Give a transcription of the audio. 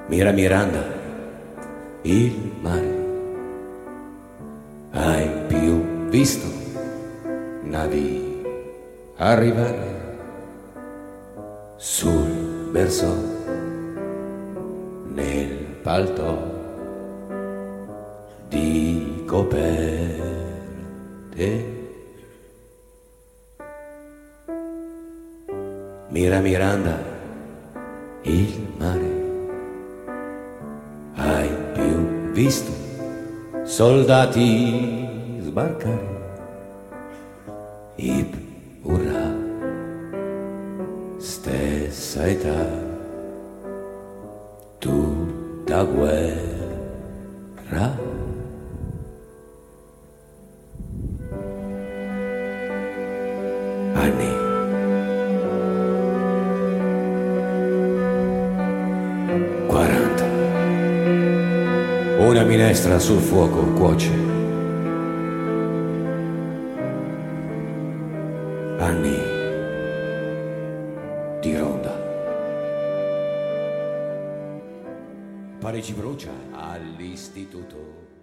Mira Miranda, il mare. Hai più visto navi arrivare sul verso nel palto di coperte? Mira Miranda, il mare. Hai più visto soldati sbarcare? Hip urrà, stessa età, tutta guerra. Anni. Una minestra sul fuoco cuoce. Anni di ronda. Parigi brucia all'istituto.